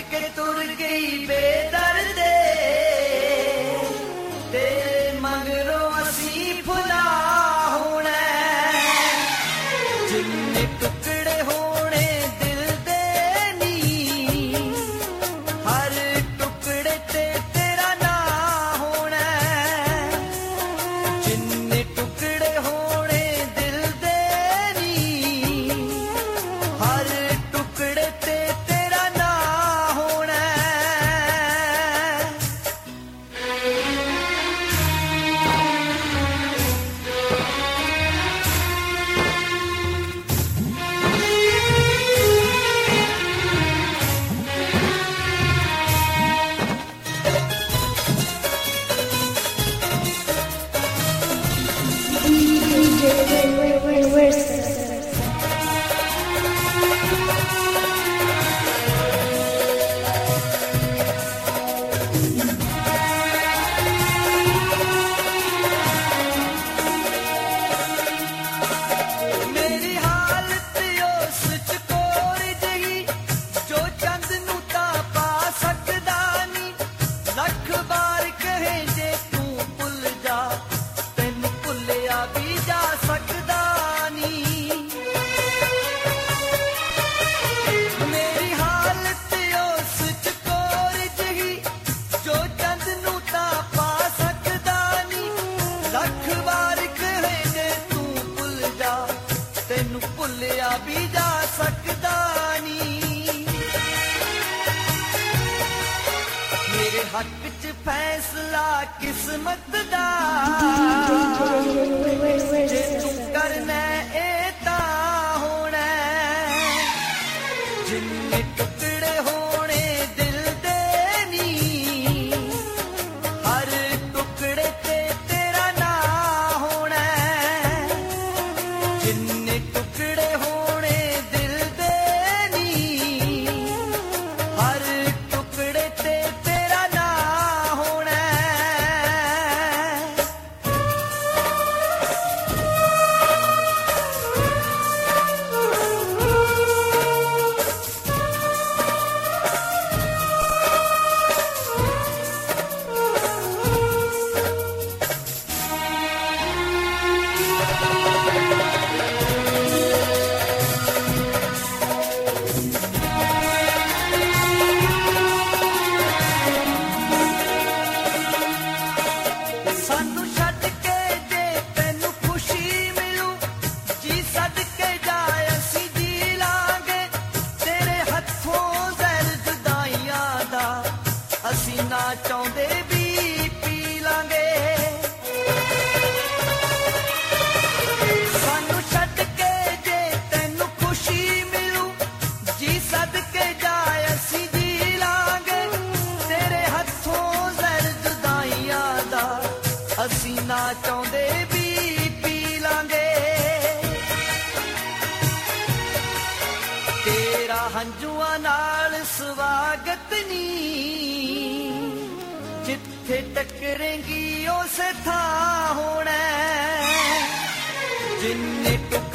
के तुर गई बेदर्दे ते मगरों असी फुला होना जिन्ने टुकड़े होने दिल दे नी हर टुकड़े ते तेरा ना होना जिन्ने टुकड़े होने दिल दे नी हर टुकड़े ते तेरा ना होना मेरी हालत उस चकोर जही जो चंद नू तां पा सकदा नी लख बार कहे जे तू भुल जा तैनू भुलिया भी जा सकदा नी मेरी हालत उस चकोर जही जो चंद नू तां पा सकदा नी लख बार कहे जे तू भुल जा तैनू भुलिया भी जा सकदा नी मेरे हक च फैसला किस्मत दा जे तू करना ए तां होना जिन्ने टुकड़े होने दिल दे नी हर टुकड़े ते तेरा ना होना जिन्ने टुकड़े होने दिल दे नी हर टुकड़े ते तेरा ना होना सानू छड्ड के जे तैनू खुशी मिलू जी सदके जाए असी जी लांगे तेरे हत्थों जहर जुदाइयां दा असी ना चाहुंदे भी पी लांगे सानू छड्ड के जे तैनू खुशी मिलू जी सदके जाए असी जी लांगे तेरे हत्थों जहर जुदाइयां दा असी ना चाहुंदे भी पी लांगे तेरा हंजुआं नाल स्वागत नी जिथे टकरेंगी उस थां होना जिन्ने टुक